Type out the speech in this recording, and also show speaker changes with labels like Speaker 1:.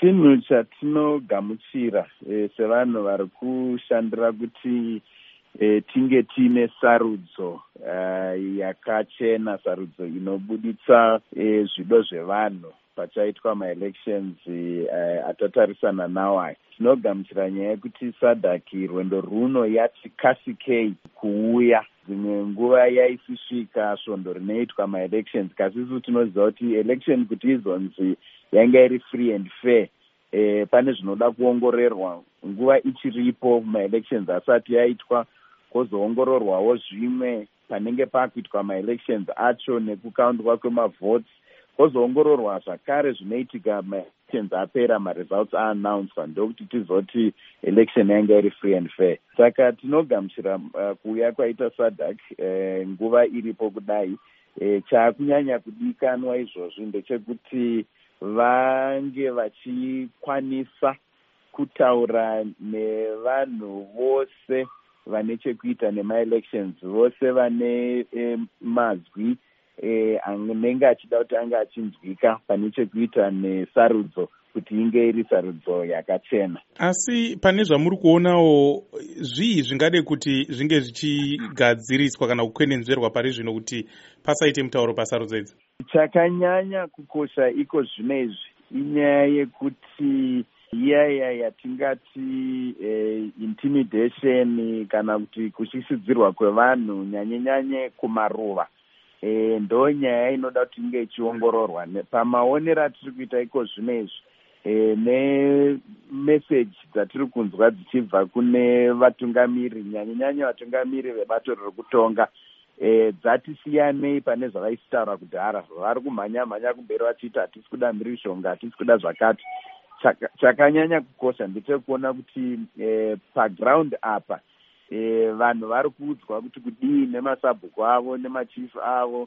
Speaker 1: chinhu chatinogamuchira sevanhu vari kushandira kuti tinge tiine sarudzo yakachena, sarudzo inobuditsa zvido zvevanhu pachaitwa maelections atatarisana nawo aya. Tinogamuchira nyaya yekuti SADC rwendo runo yati kasikei kuuya. Dzimwe nguva yaisisvika svondo rinoitwa maelections, kasisu tinoziva kuti election kuti izonzi yanga iri free and fair, pane zvinoda kuongororwa nguva ichiripo maelections asati yaitwa, kwozoongororwawo zvimwe panenge pakuitwa maelections acho nekukauntwa kwemavotes, kwozoongororwa zvakare zvinoitika maelections apera, maresults aannounced, ndokuti tizoti election yanga iri free and fair. Saka tinogamuchira kuuya kwaita SADC nguva iripo kudai. Chakunyanya kudikanwa izvozvi ndechekuti vange vachikwanisa kutaura nevanhu vose vane chekuita nemaelections, vose vane mazwi anenge achida kuti anga achinzwika pane chekuita nesarudzo, kuti inge iri sarudzo yakachena.
Speaker 2: Asi pane zvamuri kuonawo, zvii zvingade kuti zvinge zvichigadziriswa kana kukwenenzverwa pari zvino kuti pasaite mutauro pasarudzo idzi?
Speaker 1: Chakanyanya kukosha iko zvino izvi inyaya yekuti iyaya yatingati intimidation kana kuti kushishiridzirwa kwevanhu nyanye kumaruva, ndo nyaya inoda kuti inge ichiongororwa. Pamaonero atiri kuita iko zvino izvi nemeseji dzatiri kunzwa dzichibva kune vatungamiri, nyanye vatungamiri vebato riri kutonga, dzatisiyanei pane zvavaisitaura kudhara. Vari kumhanya kumberi vachiti hatisi kuda mhirizhonga, hatisi kuda zvakati. Chakanyanya kukosha ndechekuona kuti paground apa vanhu vari kuudzwa kuti kudii nemasabhuku avo nemachifu avo